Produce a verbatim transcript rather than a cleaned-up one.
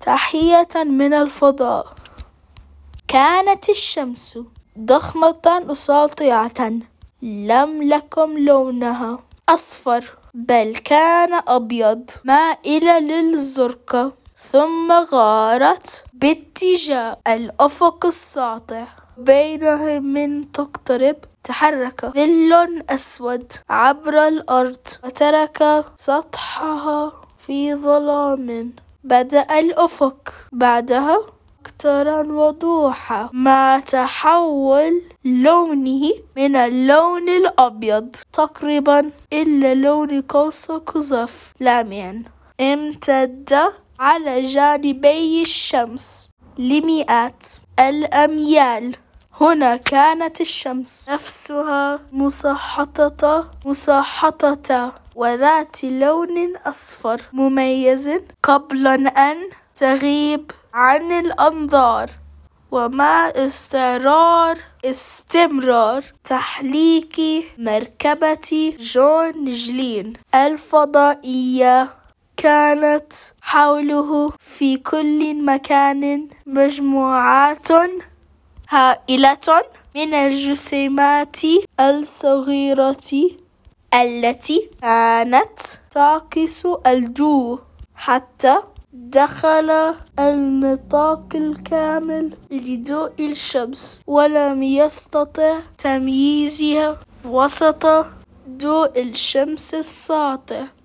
تحية من الفضاء. كانت الشمس ضخمة ساطعة، لم يكن لونها أصفر بل كان أبيض مائل للزرقة، ثم غارت باتجاه الأفق الساطع. بينهم من تقترب تحرك ظل أسود عبر الأرض وترك سطحها في ظلام. بدأ الأفق بعدها أكثر وضوحا مع تحول لونه من اللون الأبيض تقريبا إلى لون قوس قزح لامع امتد على جانبي الشمس لمئات الأميال. هنا كانت الشمس نفسها مسحطة مسحطة وذات لون أصفر مميز قبل أن تغيب عن الأنظار. ومع استمرار استمرار تحليق مركبة جون جلين الفضائية، كانت حوله في كل مكان مجموعات هائلة من الجسيمات الصغيرة التي كانت تعكس الضوء حتى دخل النطاق الكامل لضوء الشمس، ولم يستطع تمييزها وسط ضوء الشمس الساطع.